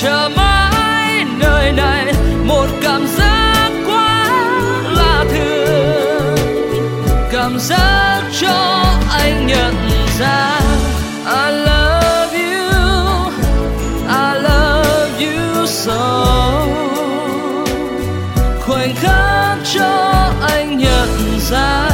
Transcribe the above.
chờ mãi nơi này, một cảm giác quá lạ thường, cảm giác cho anh nhận ra I love you, I love you so. Khoảnh khắc cho anh nhận ra